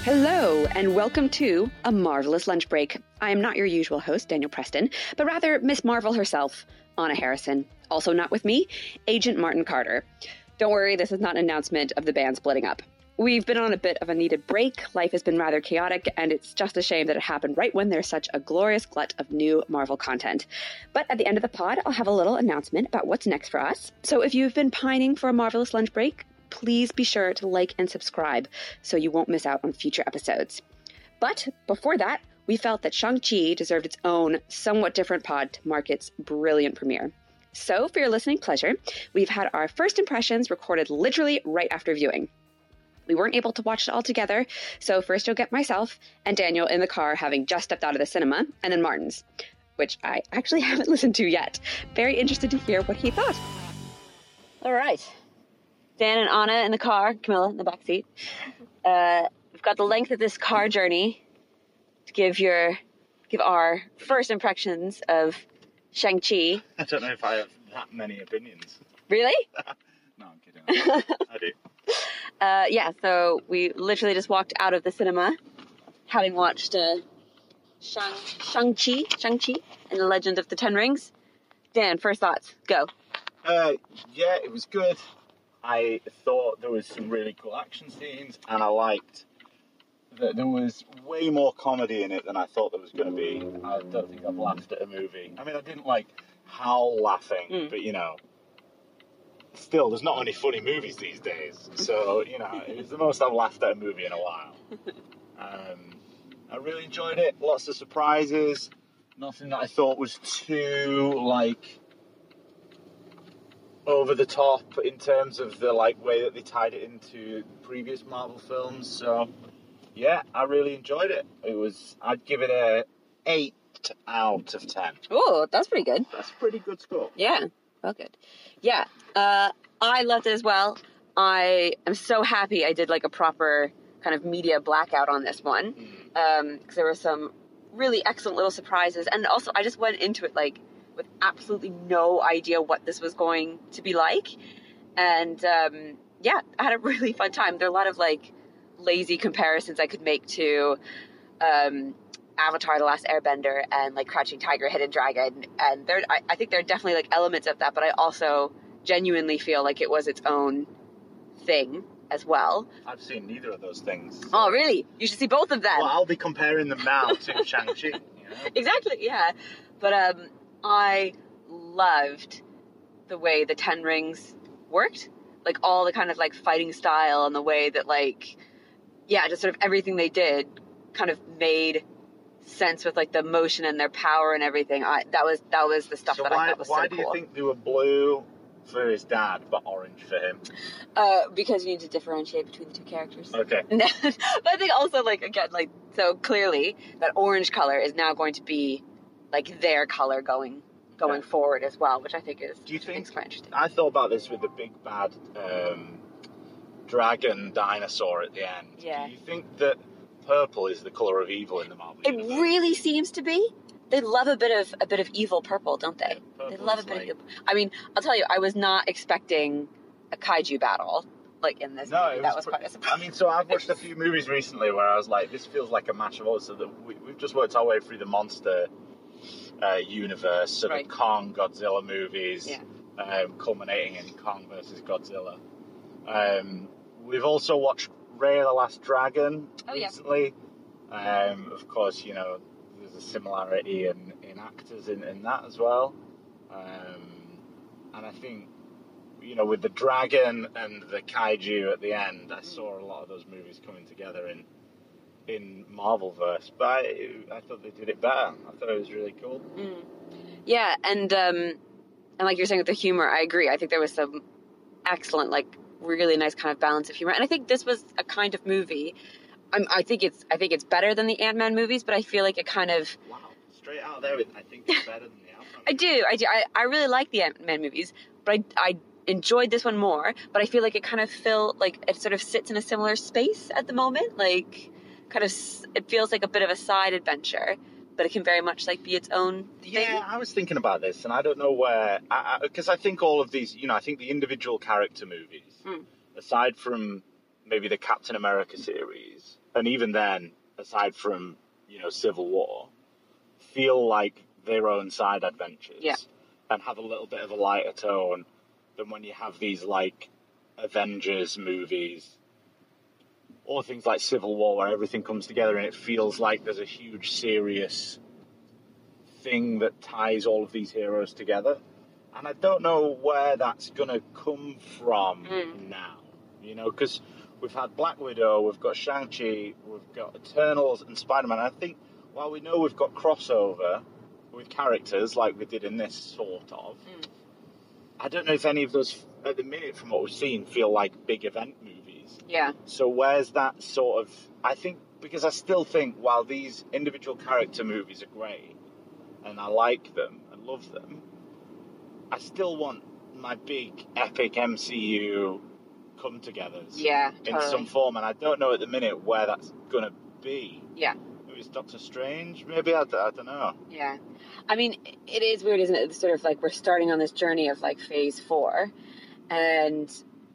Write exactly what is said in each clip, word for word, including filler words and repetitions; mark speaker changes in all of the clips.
Speaker 1: Hello, and welcome to A Marvelous Lunch Break. I am not your usual host, Daniel Preston, but rather Miss Marvel herself, Anna Harrison. Also not with me, Agent Martin Carter. Don't worry, this is not an announcement of the band splitting up. We've been on a bit of a needed break, life has been rather chaotic, and it's just a shame that it happened right when there's such a glorious glut of new Marvel content. But at the end of the pod, I'll have a little announcement about what's next for us. So if you've been pining for a Marvelous Lunch Break, please be sure to like and subscribe so you won't miss out on future episodes. But before that, we felt that Shang-Chi deserved its own, somewhat different pod to mark its brilliant premiere. So for your listening pleasure, we've had our first impressions recorded literally right after viewing. We weren't able to watch it all together, so first you'll get myself and Daniel in the car having just stepped out of the cinema, and then Martin's, which I actually haven't listened to yet. Very interested to hear what he thought. All right. Dan and Anna in the car, Camilla in the back seat. Uh, we've got the length of this car journey to give your, give our first impressions of Shang-Chi.
Speaker 2: I don't know if I have that many opinions.
Speaker 1: Really?
Speaker 2: No, I'm kidding. I do.
Speaker 1: Uh, yeah, so we literally just walked out of the cinema, having watched uh, Shang, Shang-Chi, Shang-Chi and the Legend of the Ten Rings. Dan, first thoughts, go.
Speaker 2: Uh, yeah, it was good. I thought there was some really cool action scenes, and I liked that there was way more comedy in it than I thought there was going to be. I don't think I've laughed at a movie. I mean, I didn't like howl laughing,
Speaker 1: Mm.
Speaker 2: but, you know, still, there's not many funny movies these days. So, you know, it was the most I've laughed at a movie in a while. Um, I really enjoyed it. Lots of surprises. Nothing that I thought was too, like, over the top in terms of the like way that they tied it into previous Marvel films. So yeah, I really enjoyed it. It was, I'd give it a eight out of ten.
Speaker 1: Oh, that's pretty good.
Speaker 2: That's a pretty good score.
Speaker 1: Yeah, well good. Yeah, uh, I loved it as well. I am so happy I did like a proper kind of media blackout on this one.
Speaker 2: Mm.
Speaker 1: Um, because there were some really excellent little surprises. And also I just went into it like with absolutely no idea what this was going to be like. And um, yeah, I had a really fun time. There are a lot of like lazy comparisons I could make to um, Avatar: The Last Airbender and like Crouching Tiger, Hidden Dragon. And there, I, I think there are definitely like elements of that, but I also genuinely feel like it was its own thing as well.
Speaker 2: I've seen neither of those things. So.
Speaker 1: Oh, really? You should see both of them.
Speaker 2: Well, I'll be comparing them now to Shang-Chi. You know?
Speaker 1: Exactly, yeah. But um, I loved the way the Ten Rings worked. Like, all the kind of, like, fighting style and the way that, like, yeah, just sort of everything they did kind of made sense with, like, the motion and their power and everything. I, that was that was the stuff
Speaker 2: So
Speaker 1: that
Speaker 2: why,
Speaker 1: I thought was
Speaker 2: why
Speaker 1: so
Speaker 2: do
Speaker 1: cool.
Speaker 2: you think they were blue for his dad, but orange for him?
Speaker 1: Uh, because you need to differentiate between the two characters.
Speaker 2: Okay.
Speaker 1: But I think also, like, again, like, so clearly that orange color is now going to be, like, their color going going
Speaker 2: Okay.
Speaker 1: forward as well, which I think is,
Speaker 2: Do you
Speaker 1: I think
Speaker 2: think,
Speaker 1: is quite interesting.
Speaker 2: I thought about this with the big bad um, dragon dinosaur at the end.
Speaker 1: Yeah.
Speaker 2: Do you think that purple is the colour of evil in the Marvel
Speaker 1: It
Speaker 2: universe?
Speaker 1: really seems to be. They love a bit of a bit of evil purple, don't they?
Speaker 2: Yeah,
Speaker 1: They
Speaker 2: purple
Speaker 1: love a
Speaker 2: is
Speaker 1: bit
Speaker 2: like-
Speaker 1: of evil. I mean, I'll tell you, I was not expecting a kaiju battle like in this
Speaker 2: No,
Speaker 1: movie.
Speaker 2: it
Speaker 1: That
Speaker 2: was
Speaker 1: was
Speaker 2: pr-
Speaker 1: quite a surprise.
Speaker 2: I mean, so I've watched a few movies recently where I was like, this feels like a match of odds. So that we, we've just worked our way through the monster uh, universe, so
Speaker 1: Right.
Speaker 2: the Kong, Godzilla movies,
Speaker 1: Yeah.
Speaker 2: um, culminating in Kong versus Godzilla. Um, we've also watched Raya the Last Dragon
Speaker 1: Oh, yeah.
Speaker 2: recently. Um, of course, you know, there's a similarity in, in actors in, in that as well. Um, and I think, you know, with the dragon and the kaiju at the end, I saw a lot of those movies coming together in in Marvelverse. But I, I thought they did it better. I thought it was really cool.
Speaker 1: Mm. Yeah, and um, and like you're saying with the humor, I agree. I think there was some excellent, like, really nice kind of balance of humor, and I think this was a kind of movie. I'm, I think it's I think it's better than the Ant-Man movies, but I feel like it kind of
Speaker 2: Wow, straight out there with, I think it's better than the outcome.
Speaker 1: I do I do I, I really like the Ant-Man movies, but I I enjoyed this one more. But I feel like it kind of feel like it sort of sits in a similar space at the moment, like kind of s- it feels like a bit of a side adventure, but it can very much like be its own thing.
Speaker 2: Yeah, I was thinking about this, and I don't know where, because I, I, 'cause I think all of these, you know, I think the individual character movies,
Speaker 1: Mm.
Speaker 2: aside from maybe the Captain America series, and even then, aside from, you know, Civil War, feel like their own side adventures.
Speaker 1: Yeah.
Speaker 2: And have a little bit of a lighter tone than when you have these, like, Avengers movies or things like Civil War where everything comes together and it feels like there's a huge, serious thing that ties all of these heroes together. And I don't know where that's going to come from mm. now, you know, because we've had Black Widow, we've got Shang-Chi, we've got Eternals and Spider-Man. I think while we know we've got crossover with characters like we did in this, sort of, mm. I don't know if any of those, at the minute, from what we've seen, feel like big event movies.
Speaker 1: Yeah.
Speaker 2: So where's that sort of, I think, because I still think while these individual character movies are great, and I like them and love them, I still want my big, epic M C U come-togethers
Speaker 1: yeah,
Speaker 2: in
Speaker 1: totally.
Speaker 2: some form, and I don't know at the minute where that's going to be.
Speaker 1: Yeah.
Speaker 2: Maybe it's Doctor Strange, maybe, I, I don't know.
Speaker 1: Yeah. I mean, it is weird, isn't it? It's sort of like we're starting on this journey of, like, phase four, and,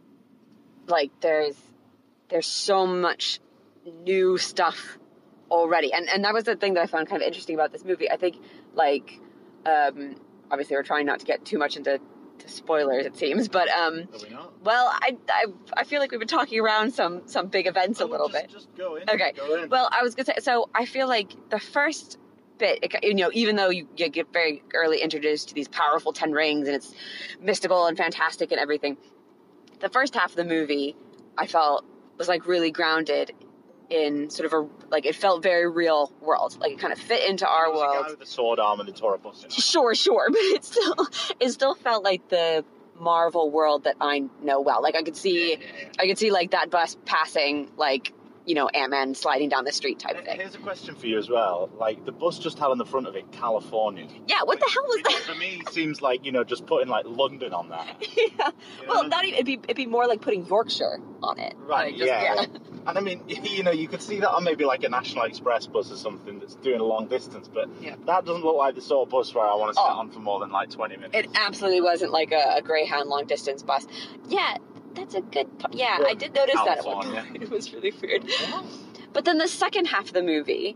Speaker 1: like, there's there's so much new stuff already. And and that was the thing that I found kind of interesting about this movie. I think, like, um, obviously we're trying not to get too much into to spoilers, it seems, but, um,
Speaker 2: Are we not?
Speaker 1: well, I, I, I feel like we've been talking around some, some big events
Speaker 2: oh,
Speaker 1: a little
Speaker 2: just,
Speaker 1: bit.
Speaker 2: Just go in.
Speaker 1: Okay.
Speaker 2: Go in.
Speaker 1: Well, I was going to say, so I feel like the first bit, it, you know, even though you, you get very early introduced to these powerful ten rings and it's mystical and fantastic and everything, the first half of the movie, I felt, was like really grounded in sort of a, like, it felt very real world. Like, it kind of fit into our
Speaker 2: There was
Speaker 1: world.
Speaker 2: a guy with the sword arm and the tore a bus in.
Speaker 1: Sure, sure, but it still, it still felt like the Marvel world that I know well. Like, I could see,
Speaker 2: Yeah, yeah, yeah.
Speaker 1: I could see, like, that bus passing, like, you know, Ant-Man sliding down the street type thing.
Speaker 2: Here's a question for you as well. Like, the bus just had on the front of it, California.
Speaker 1: Yeah, what the hell was
Speaker 2: Which
Speaker 1: that?
Speaker 2: for me seems like, you know, just putting, like, London on that.
Speaker 1: Yeah.
Speaker 2: You know
Speaker 1: Well,
Speaker 2: what I
Speaker 1: not even, it'd be, it'd be more like putting Yorkshire on it.
Speaker 2: Right,
Speaker 1: Like, just,
Speaker 2: yeah. And I mean, you know, you could see that on maybe like a National Express bus or something that's doing a long distance, but
Speaker 1: Yeah.
Speaker 2: that doesn't look like the sort of bus where I want to sit
Speaker 1: Oh.
Speaker 2: on for more than like twenty minutes.
Speaker 1: It absolutely wasn't like a, a Greyhound long distance bus. Yeah, that's a good, po- yeah,
Speaker 2: Well,
Speaker 1: I did notice that at one
Speaker 2: California.
Speaker 1: point. It was really weird. But then the second half of the movie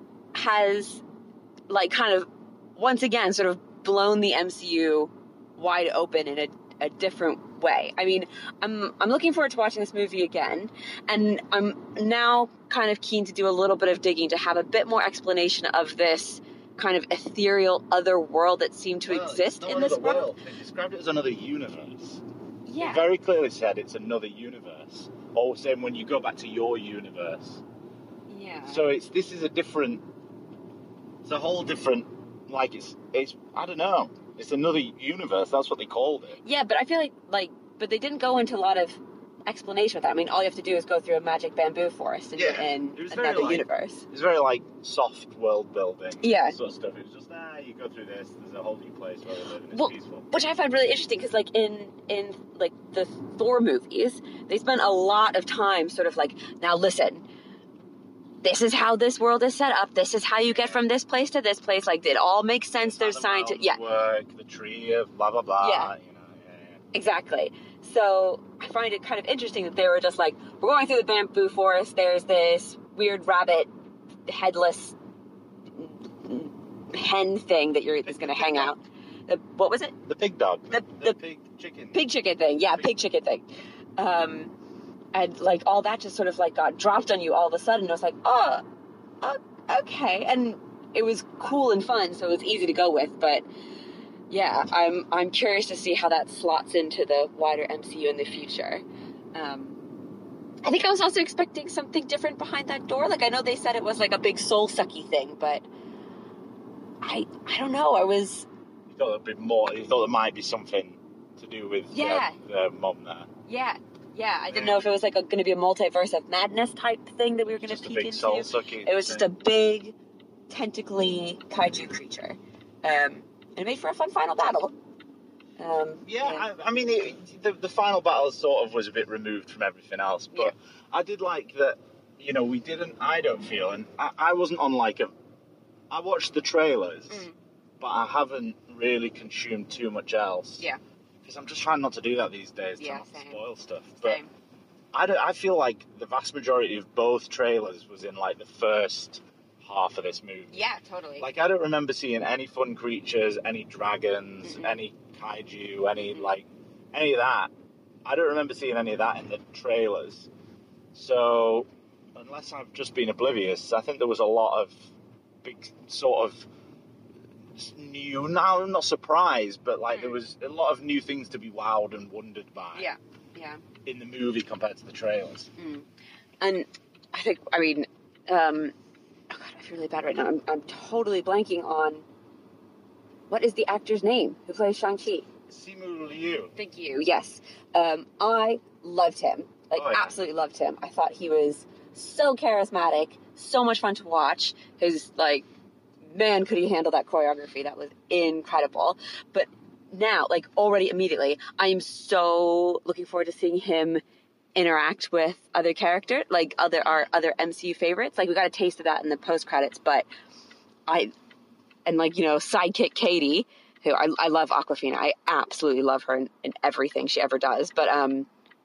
Speaker 1: has, like, kind of, once again, sort of blown the M C U wide open in a, a different way. I mean, I'm I'm looking forward to watching this movie again, and I'm now kind of keen to do a little bit of digging to have a bit more explanation of this kind of ethereal other world that seemed to
Speaker 2: Well, it's
Speaker 1: exist
Speaker 2: not
Speaker 1: in this
Speaker 2: another
Speaker 1: world.
Speaker 2: They described it as another universe.
Speaker 1: Yeah.
Speaker 2: It very clearly said it's another universe. Or same when you go back to your universe.
Speaker 1: Yeah.
Speaker 2: So it's this is a different. It's a whole different. Like it's it's I don't know. It's another universe. That's what they called it.
Speaker 1: Yeah, but I feel like, like, but they didn't go into a lot of explanation with that. I mean, all you have to do is go through a magic bamboo forest and
Speaker 2: Yeah,
Speaker 1: you're in
Speaker 2: it was very,
Speaker 1: another
Speaker 2: like-
Speaker 1: universe.
Speaker 2: It's very like soft world building.
Speaker 1: Yeah.
Speaker 2: Sort of stuff. It was just ah, you go through this. There's a whole new place where we live and it's
Speaker 1: Well,
Speaker 2: peaceful.
Speaker 1: which I find really interesting because, like, in in like the Thor movies, they spent a lot of time sort of like, now listen, this is how this world is set up. This is how you get from this place to this place. Like, it all makes sense. There's
Speaker 2: How the
Speaker 1: science.
Speaker 2: mountains
Speaker 1: Yeah,
Speaker 2: Work the tree of blah blah blah.
Speaker 1: Yeah.
Speaker 2: You know. Yeah, yeah.
Speaker 1: exactly. So I find it kind of interesting that they were just like, we're going through the bamboo forest. There's this weird rabbit, headless hen thing that you're is going to hang out. The, what was it?
Speaker 2: The pig dog.
Speaker 1: The-
Speaker 2: The,
Speaker 1: the-
Speaker 2: pig chicken.
Speaker 1: Pig chicken thing. Yeah, pig chicken thing. Um, and like all that just sort of like got dropped on you all of a sudden. I was like, oh, oh, okay. And it was cool and fun, so it was easy to go with. But yeah, I'm I'm curious to see how that slots into the wider M C U in the future. Um, I think I was also expecting something different behind that door. Like, I know they said it was like a big soul sucky thing, but I I don't know. I was
Speaker 2: You thought there'd be more. You thought there might be something to do with
Speaker 1: Yeah.
Speaker 2: the, the mum there.
Speaker 1: yeah. Yeah, I didn't know if it was like going to be a multiverse of madness type thing that we were going to
Speaker 2: Just a
Speaker 1: peek
Speaker 2: big
Speaker 1: into.
Speaker 2: soul sucking.
Speaker 1: It was just a big, tentacly kaiju creature. Um, and it made for a fun final battle. Um,
Speaker 2: Yeah, I, I mean, it, the, the final battle sort of was a bit removed from everything else, but
Speaker 1: Yeah.
Speaker 2: I did like that, you know, we didn't, I don't feel, and I, I wasn't on like a, I watched the trailers,
Speaker 1: Mm.
Speaker 2: but I haven't really consumed too much else.
Speaker 1: Yeah.
Speaker 2: Because I'm just trying not to do that these days, to
Speaker 1: Yeah,
Speaker 2: not
Speaker 1: same.
Speaker 2: spoil stuff. But
Speaker 1: Same.
Speaker 2: I, don't, I feel like the vast majority of both trailers was in like the first half of this movie.
Speaker 1: Yeah, totally.
Speaker 2: Like, I don't remember seeing any fun creatures, any dragons, mm-hmm. any kaiju, any mm-hmm. like any of that. I don't remember seeing any of that in the trailers. So, unless I've just been oblivious, I think there was a lot of big sort of new, now I'm not surprised, but like mm. there was a lot of new things to be wowed and wondered by.
Speaker 1: Yeah, yeah.
Speaker 2: In the movie compared to the trailers.
Speaker 1: Mm. And I think, I mean, um, oh God, I feel really bad right now. I'm, I'm totally blanking on what is the actor's name who plays Shang-Chi?
Speaker 2: Simu Liu.
Speaker 1: Thank you, yes. Um, I loved him. Like, oh, yeah. absolutely loved him. I thought he was so charismatic, so much fun to watch. His, like, man, could he handle that choreography. That was incredible. But now, like, already immediately, I am so looking forward to seeing him interact with other characters, like, other our other M C U favorites. Like, we got a taste of that in the post-credits, but I, and, like, you know, sidekick Katie, who I, I love Awkwafina. I absolutely love her in, in everything she ever does. But, um...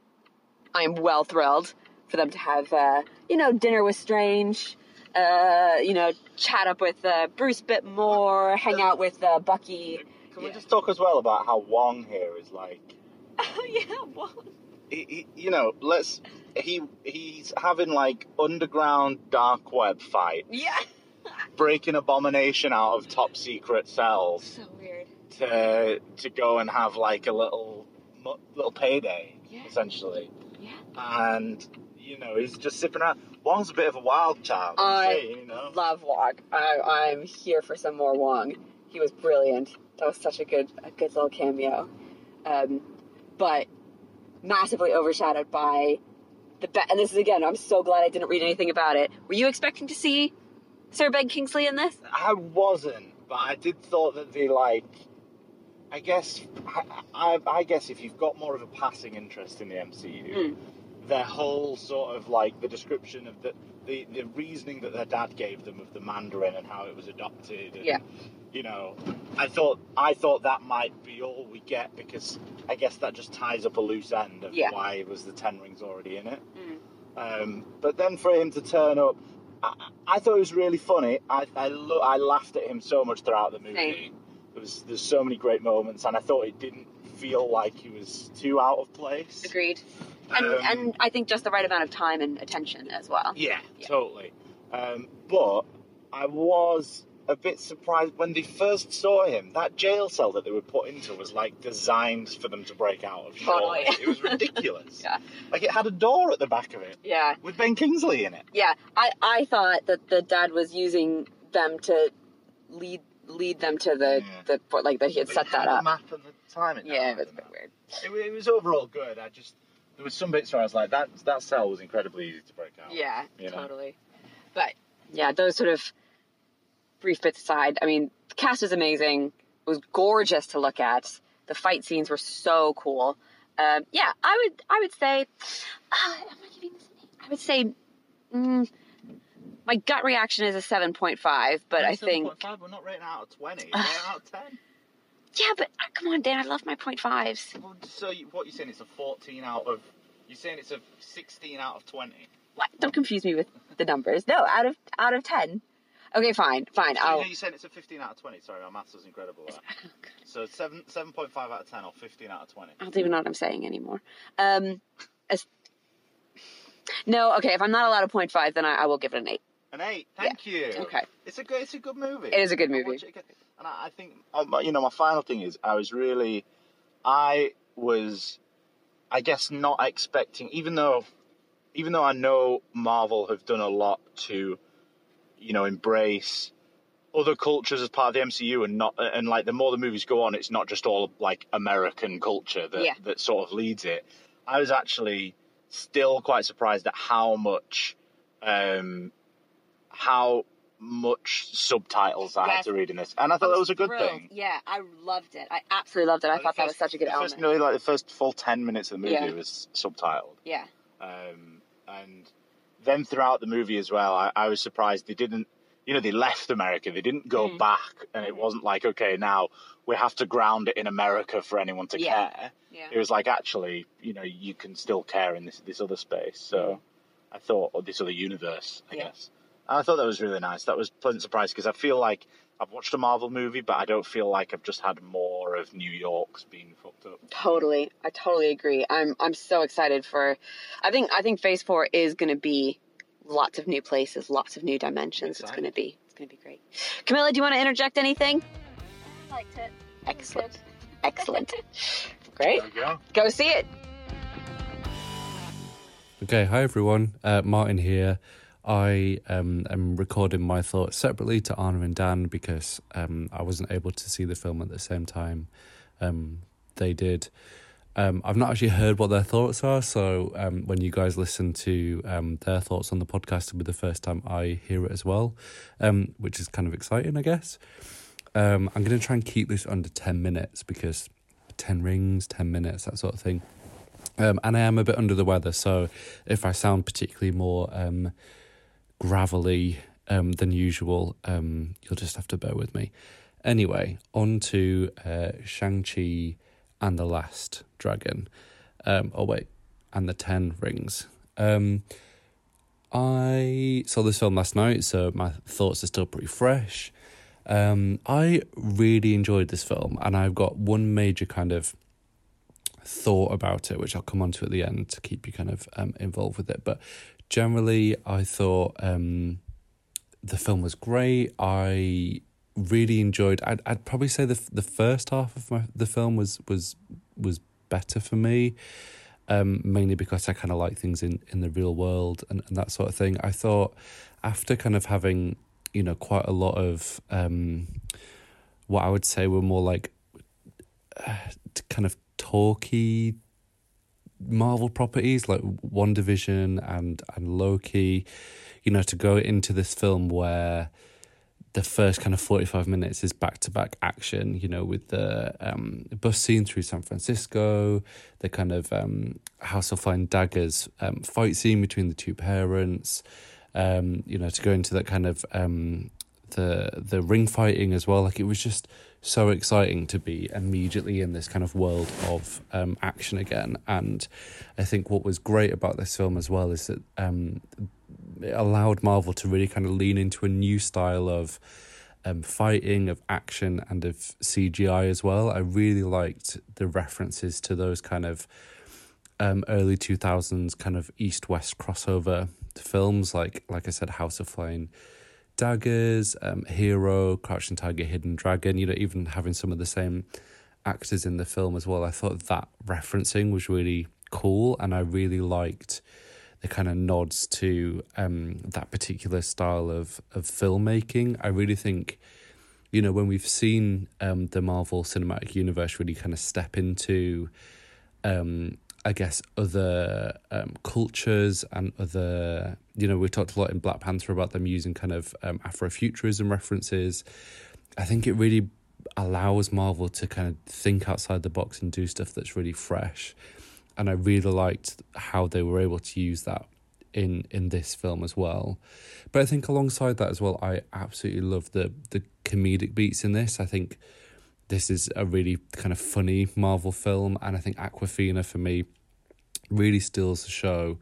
Speaker 1: I am well thrilled for them to have, uh, you know, dinner with Strange, uh, you know, chat up with uh, Bruce a bit more, hang out with uh, Bucky.
Speaker 2: Can yeah. we just talk as well about how Wong here is like...
Speaker 1: Oh, yeah, Wong.
Speaker 2: He, he, you know, let's... He He's having, like, underground dark web fight.
Speaker 1: Yeah.
Speaker 2: Breaking Abomination out of top secret cells.
Speaker 1: So weird.
Speaker 2: To, to go and have, like, a little, little payday,
Speaker 1: yeah.
Speaker 2: essentially.
Speaker 1: Yeah.
Speaker 2: And, you know, he's just sipping around. Wong's a bit of a wild child.
Speaker 1: I
Speaker 2: say, you know?
Speaker 1: love Wong. I, I'm here for some more Wong. He was brilliant. That was such a good a good little cameo. Um, but massively overshadowed by the... Be- and this is, again, I'm so glad I didn't read anything about it. Were you expecting to see Sir Ben Kingsley in this?
Speaker 2: I wasn't, but I did thought that they, like... I guess, I, I, I guess if you've got more of a passing interest in the M C U, mm. their whole sort of like the description of the, the the reasoning that their dad gave them of the Mandarin and how it was adopted, and,
Speaker 1: yeah.
Speaker 2: you know, I thought I thought that might be all we get because I guess that just ties up a loose end of
Speaker 1: yeah.
Speaker 2: why it was the Ten Rings already in it.
Speaker 1: Mm.
Speaker 2: Um, but then for him to turn up, I, I thought it was really funny. I I, lo- I laughed at him so much throughout the movie.
Speaker 1: Same.
Speaker 2: There was, there's so many great moments, and I thought it didn't feel like he was too out of place.
Speaker 1: Agreed. And, um, and I think just the right amount of time and attention as well.
Speaker 2: Yeah, yeah. totally. Um, but I was a bit surprised when they first saw him. That jail cell that they were put into was, like, designed for them to break out of.
Speaker 1: Totally.
Speaker 2: It was ridiculous.
Speaker 1: Yeah.
Speaker 2: Like, it had a door at the back of it.
Speaker 1: Yeah.
Speaker 2: With Ben Kingsley in it.
Speaker 1: Yeah. I, I thought that the dad was using them to lead... lead them to the, yeah. the like that he had
Speaker 2: but
Speaker 1: set that
Speaker 2: the
Speaker 1: up.
Speaker 2: Map and the timing.
Speaker 1: Yeah, it was a bit weird.
Speaker 2: It, it was overall good. I just there was some bits where I was like, that that cell was incredibly easy to break out.
Speaker 1: Yeah,
Speaker 2: you know?
Speaker 1: totally. But yeah, those sort of brief bits aside, I mean, the cast was amazing. It was gorgeous to look at. The fight scenes were so cool. Um, yeah, I would I would say, uh, am I giving this name? I would say. Mm, My gut reaction is a seven point five, but I think...
Speaker 2: seven point five? We're not rating out of twenty. We're rating out of ten.
Speaker 1: Yeah, but uh, come on, Dan, I love my point fives.
Speaker 2: Well, so you, what you're saying, it's a fourteen out of... You're saying it's a sixteen out of twenty?
Speaker 1: What? Don't confuse me with the numbers. No, out of out of ten. Okay, fine, fine.
Speaker 2: So
Speaker 1: I'll...
Speaker 2: you're saying it's a fifteen out of twenty. Sorry, my maths was incredible. Right? So seven, seven point five out of ten or fifteen out of twenty?
Speaker 1: I don't even know what I'm saying anymore. Um, as... No, okay, if I'm not allowed a point five, then I, I will give it an eight.
Speaker 2: An eight, thank
Speaker 1: yeah.
Speaker 2: you.
Speaker 1: Okay.
Speaker 2: It's a good, it's a good movie.
Speaker 1: It is a good movie.
Speaker 2: And I, I think, um, you know, my final thing is, I was really, I was, I guess, not expecting, even though, even though I know Marvel have done a lot to, you know, embrace other cultures as part of the M C U, and not, and like the more the movies go on, it's not just all like American culture that
Speaker 1: yeah.
Speaker 2: that sort of leads it. I was actually still quite surprised at how much. Um, how much subtitles I yes. had to read in this. And I thought I that was a good
Speaker 1: thrilled.
Speaker 2: thing.
Speaker 1: Yeah, I loved it. I absolutely loved it. I like thought first, that was such a good
Speaker 2: the
Speaker 1: element.
Speaker 2: First, nearly like the first full ten minutes of the movie
Speaker 1: yeah.
Speaker 2: was subtitled.
Speaker 1: Yeah.
Speaker 2: Um, and then throughout the movie as well, I, I was surprised they didn't, you know, they left America. They didn't go
Speaker 1: Mm.
Speaker 2: back, and it wasn't like, okay, now we have to ground it in America for anyone to
Speaker 1: Yeah.
Speaker 2: care.
Speaker 1: Yeah.
Speaker 2: It was like, actually, you know, you can still care in this this other space. So
Speaker 1: Mm.
Speaker 2: I thought, or this other universe, I
Speaker 1: Yeah.
Speaker 2: guess. And I thought that was really nice. That was a pleasant surprise because I feel like I've watched a Marvel movie, but I don't feel like I've just had more of New York's being fucked up.
Speaker 1: Totally. I totally agree. I'm I'm so excited for I think I think Phase Four is gonna be lots of new places, lots of new dimensions. It's gonna be it's gonna be great. Camilla, do you want to interject anything?
Speaker 3: I liked it.
Speaker 1: Excellent. Excellent. Great.
Speaker 2: There we go.
Speaker 1: Go see it.
Speaker 4: Okay, hi everyone. Uh, Martin here. I um, am recording my thoughts separately to Anna and Dan because um, I wasn't able to see the film at the same time um, they did. Um, I've not actually heard what their thoughts are, so um, when you guys listen to um, their thoughts on the podcast, it'll be the first time I hear it as well, um, which is kind of exciting, I guess. Um, I'm going to try and keep this under ten minutes because ten rings, ten minutes, that sort of thing. Um, and I am a bit under the weather, so if I sound particularly more um, gravelly um, than usual, um, you'll just have to bear with me. Anyway, on to uh, Shang-Chi and the Last Dragon. Um, oh, wait, and the Ten Rings. Um, I saw this film last night, so my thoughts are still pretty fresh. Um, I really enjoyed this film, and I've got one major kind of thought about it, which I'll come on to at the end to keep you kind of um, involved with it. But generally, I thought um, the film was great. I really enjoyed. I'd I'd probably say the the first half of my the film was was was better for me, um, mainly because I kind of like things in, in the real world and, and that sort of thing. I thought after kind of having, you know, quite a lot of um, what I would say were more like uh, kind of talky Marvel properties like WandaVision and and Loki, you know, to go into this film where the first kind of forty-five minutes is back-to-back action, you know, with the um, bus scene through San Francisco, the kind of um, House of Flying Daggers um, fight scene between the two parents, um, you know, to go into that kind of um, the the ring fighting as well. Like, it was just so exciting to be immediately in this kind of world of um, action again. And I think what was great about this film as well is that um, it allowed Marvel to really kind of lean into a new style of um, fighting, of action, and of C G I as well. I really liked the references to those kind of um, early two thousands kind of East-West crossover films, like like I said, House of Flying Daggers, um, Hero, Crouching Tiger, Hidden Dragon, you know, even having some of the same actors in the film as well. I thought that referencing was really cool, and I really liked the kind of nods to um, that particular style of, of filmmaking. I really think, you know, when we've seen um, the Marvel Cinematic Universe really kind of step into, um, I guess, other um, cultures and other, you know, we talked a lot in Black Panther about them using kind of um, Afrofuturism references. I think it really allows Marvel to kind of think outside the box and do stuff that's really fresh. And I really liked how they were able to use that in, in this film as well. But I think alongside that as well, I absolutely love the the comedic beats in this. I think this is a really kind of funny Marvel film, and I think Awkwafina, for me, really steals the show.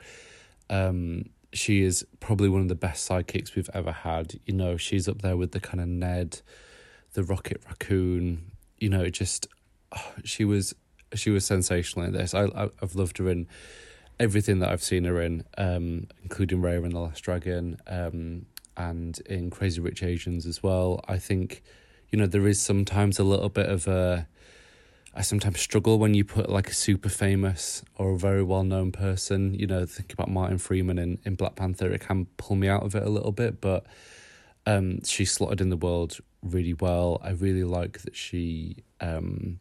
Speaker 4: Um, she is probably one of the best sidekicks we've ever had. You know, she's up there with the kind of Ned, the Rocket Raccoon. You know, it just, oh, she was... She was sensational in this. I, I, I've loved her in everything that I've seen her in, um, including Raya and the Last Dragon, um, and in Crazy Rich Asians as well. I think, you know, there is sometimes a little bit of a... I sometimes struggle when you put like a super famous or a very well-known person, you know, think about Martin Freeman in, in Black Panther, it can pull me out of it a little bit, but um, she slotted in the world really well. I really like that she... Um,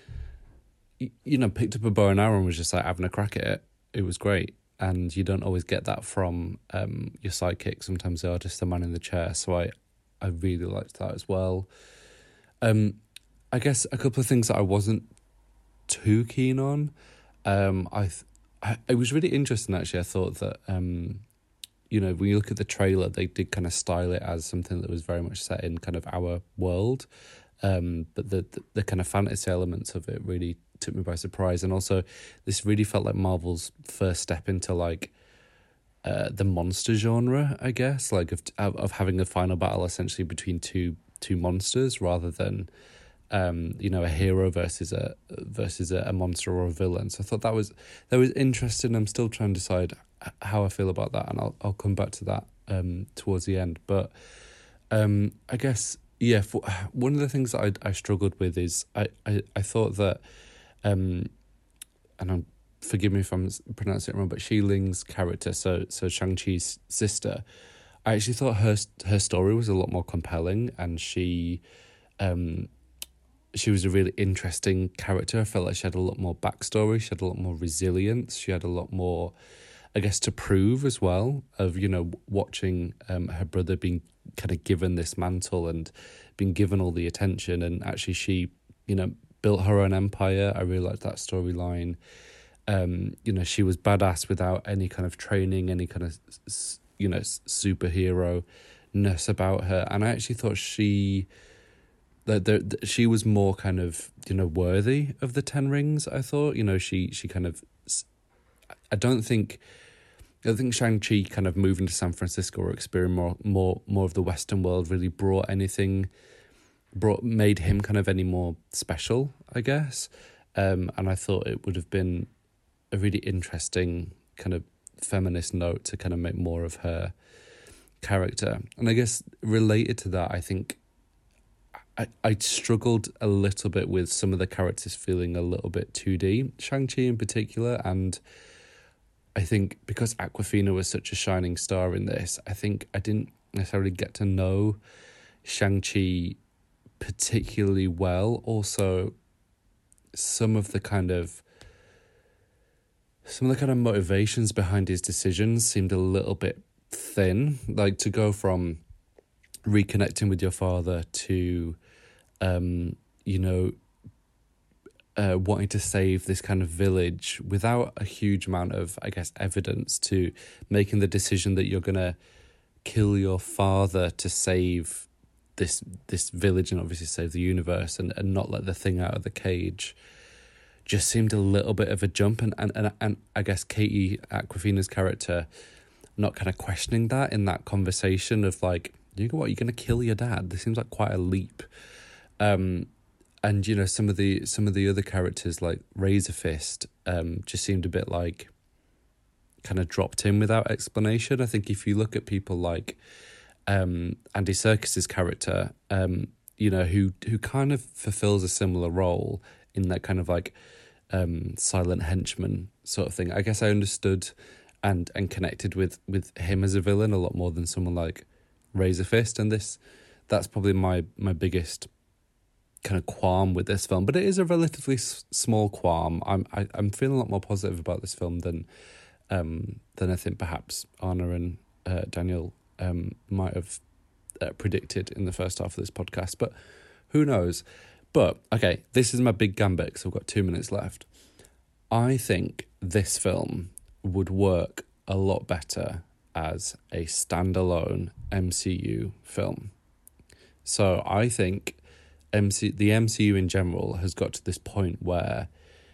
Speaker 4: you know, picked up a bow and arrow and was just like having a crack at it. It was great. And you don't always get that from um, your sidekick. Sometimes they are just a man in the chair. So I, I really liked that as well. Um, I guess a couple of things that I wasn't too keen on. Um, I, th- I it was really interesting, actually. I thought that, um, you know, when you look at the trailer, they did kind of style it as something that was very much set in kind of our world. Um, but the, the the kind of fantasy elements of it really took me by surprise. And also, this really felt like Marvel's first step into like uh, the monster genre, I guess, like of of having a final battle essentially between two two monsters rather than um, you know, a hero versus a versus a, a monster or a villain. So I thought that was that was interesting. I'm still trying to decide how I feel about that, and I'll I'll come back to that um, towards the end. But um, I guess. Yeah, for, one of the things that I I struggled with is I, I, I thought that, um, and I'm, forgive me if I'm pronouncing it wrong, but Xi Ling's character, so so Shang-Chi's sister, I actually thought her her story was a lot more compelling, and she, um, she was a really interesting character. I felt like she had a lot more backstory, she had a lot more resilience, she had a lot more, I guess, to prove as well, of, you know, watching um, her brother being kind of given this mantle and being given all the attention, and actually she, you know, built her own empire. I really liked that storyline. Um, you know, she was badass without any kind of training, any kind of, you know, superhero-ness about her. And I actually thought she, that there, she was more kind of, you know, worthy of the Ten Rings, I thought. You know, she, she kind of, I don't think, I think Shang-Chi kind of moving to San Francisco or experiencing more, more, more of the Western world really brought anything, brought made him kind of any more special, I guess. Um, and I thought it would have been a really interesting kind of feminist note to kind of make more of her character. And I guess related to that, I think I, I struggled a little bit with some of the characters feeling a little bit two D, Shang-Chi in particular, and I think because Awkwafina was such a shining star in this, I think I didn't necessarily get to know Shang-Chi particularly well. Also, some of the kind of some of the kind of motivations behind his decisions seemed a little bit thin. Like, to go from reconnecting with your father to, um, you know, Uh, wanting to save this kind of village without a huge amount of, I guess, evidence, to making the decision that you're going to kill your father to save this this village and obviously save the universe, and, and not let the thing out of the cage, just seemed a little bit of a jump. And, and, and, and I guess Katie Awkwafina's character not kind of questioning that in that conversation of like, you know what, you're going to kill your dad? This seems like quite a leap. Um And, you know, some of the some of the other characters like Razor Fist um, just seemed a bit like kind of dropped in without explanation. I think if you look at people like um, Andy Serkis's character, um, you know, who who kind of fulfills a similar role in that kind of like um, silent henchman sort of thing. I guess I understood and and connected with, with him as a villain a lot more than someone like Razor Fist. And this that's probably my my biggest kind of qualm with this film, but it is a relatively s- small qualm. I'm I, I'm feeling a lot more positive about this film than um than I think perhaps Anna and uh, Daniel um might have uh, predicted in the first half of this podcast, but who knows. But okay, this is my big gambit because I've got two minutes left. I think this film would work a lot better as a standalone M C U film. So I think M C the M C U in general has got to this point where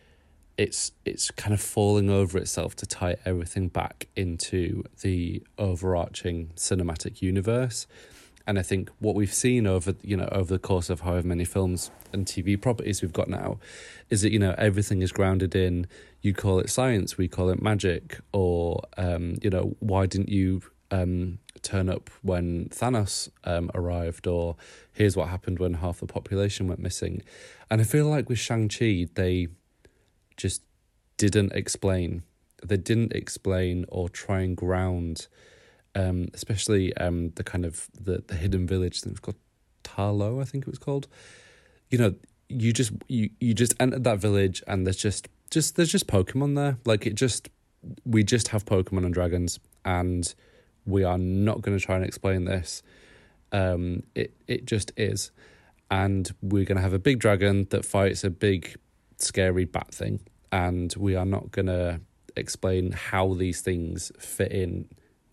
Speaker 4: it's it's kind of falling over itself to tie everything back into the overarching cinematic universe. And I think what we've seen over, you know, over the course of however many films and T V properties we've got now is that, you know, everything is grounded in, you call it science, we call it magic, or, um, you know, why didn't you um, turn up when Thanos um, arrived, or here's what happened when half the population went missing. And I feel like with Shang-Chi, they just didn't explain. They didn't explain or try and ground Um, especially um, the kind of the, the hidden village that was called Ta Lo, I think it was called. You know, you just you, you just entered that village and there's just just there's just Pokemon there. Like it just we just have Pokemon and dragons, and we are not going to try and explain this. Um, it it just is, and we're going to have a big dragon that fights a big scary bat thing, and we are not going to explain how these things fit in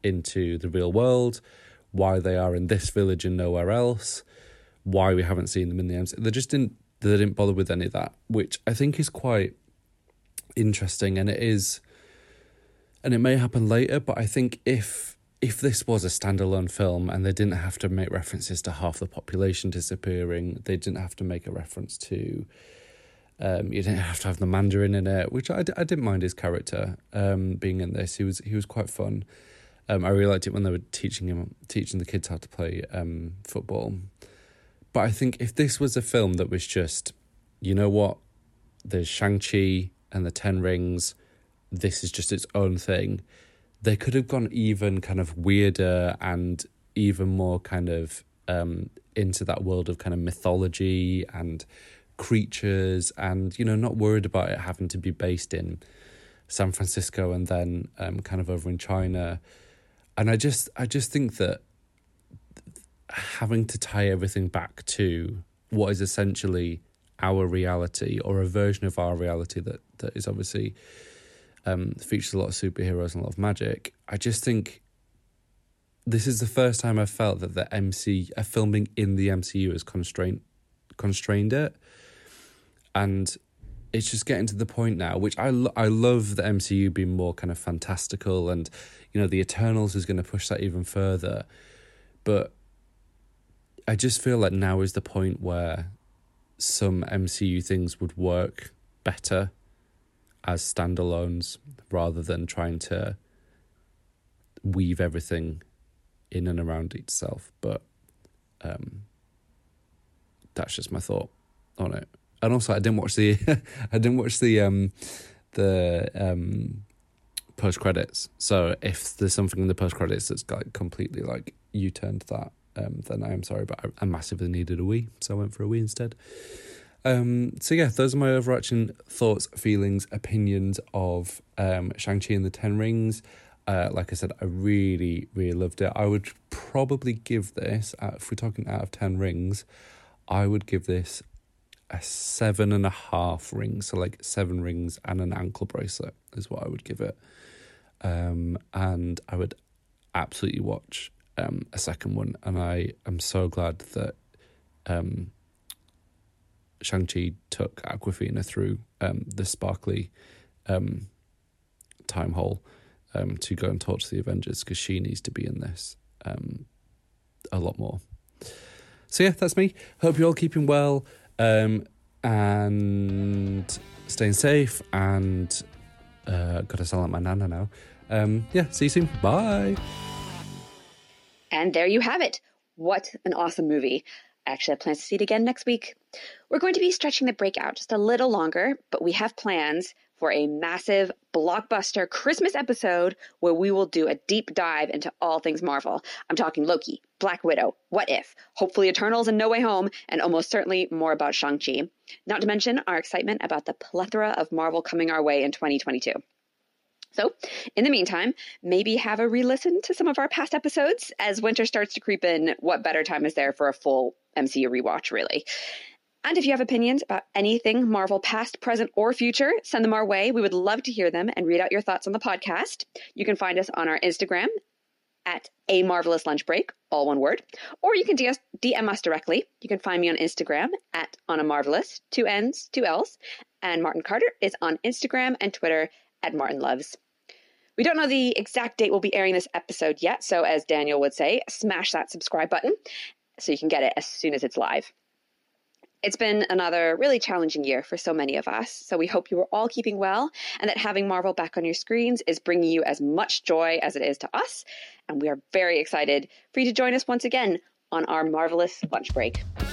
Speaker 4: into the real world, why they are in this village and nowhere else, why we haven't seen them in the M C U. They just didn't, they didn't bother with any of that, which I think is quite interesting, and it is, and it may happen later, but I think if if this was a standalone film and they didn't have to make references to half the population disappearing, they didn't have to make a reference to, um, you didn't have to have the Mandarin in it, which I, I didn't mind his character um, being in this. He was he was quite fun. Um, I really liked it when they were teaching him teaching the kids how to play um, football. But I think if this was a film that was just, you know what, there's Shang-Chi and the Ten Rings, this is just its own thing, they could have gone even kind of weirder and even more kind of um, into that world of kind of mythology and creatures, and, you know, not worried about it having to be based in San Francisco and then um, kind of over in China. And I just, I just think that having to tie everything back to what is essentially our reality, or a version of our reality that, that is obviously um, features a lot of superheroes and a lot of magic. I just think this is the first time I've felt that the M C, uh, filming in the M C U has constrained constrained it, and it's just getting to the point now, which I lo- I love the M C U being more kind of fantastical, and, you know, the Eternals is going to push that even further, but I just feel like now is the point where some M C U things would work better as standalones rather than trying to weave everything in and around itself. But um, that's just my thought on it. And also, I didn't watch the I didn't watch the um, the um, post credits. So if there's something in the post credits that's like completely like U-turned that, um, then I am sorry, but I, I massively needed a wee, so I went for a wee instead. Um, so yeah, those are my overarching thoughts, feelings, opinions of um, Shang-Chi and the Ten Rings. Uh, like I said, I really, really loved it. I would probably give this, uh, if we're talking out of ten rings, I would give this a seven and a half rings. So like seven rings and an ankle bracelet is what I would give it. Um, and I would absolutely watch um, a second one. And I am so glad that um, Shang-Chi took Awkwafina through um, the sparkly um, time hole um, to go and talk to the Avengers, because she needs to be in this um, a lot more. So yeah, that's me. Hope you're all keeping well um, and staying safe, and uh, gotta sound like my nana now. Um, yeah, see you soon. Bye.
Speaker 1: And there you have it. What an awesome movie. I actually have plans to see it again next week. We're going to be stretching the break out just a little longer, but we have plans for a massive blockbuster Christmas episode where we will do a deep dive into all things Marvel. I'm talking Loki, Black Widow, What If, hopefully Eternals and No Way Home, and almost certainly more about Shang-Chi. Not to mention our excitement about the plethora of Marvel coming our way in twenty twenty-two. So, in the meantime, maybe have a re-listen to some of our past episodes. As winter starts to creep in, what better time is there for a full M C U rewatch, really? And if you have opinions about anything Marvel past, present, or future, send them our way. We would love to hear them and read out your thoughts on the podcast. You can find us on our Instagram at A Marvelous Lunch Break, all one word, or you can D M us directly. You can find me on Instagram at On a Marvelous, two N's, two L's, and Martin Carter is on Instagram and Twitter at Martin Loves. We don't know the exact date we'll be airing this episode yet, so as Daniel would say, smash that subscribe button so you can get it as soon as it's live. It's been another really challenging year for so many of us, so we hope you are all keeping well and that having Marvel back on your screens is bringing you as much joy as it is to us, and we are very excited for you to join us once again on our Marvelous Lunch Break.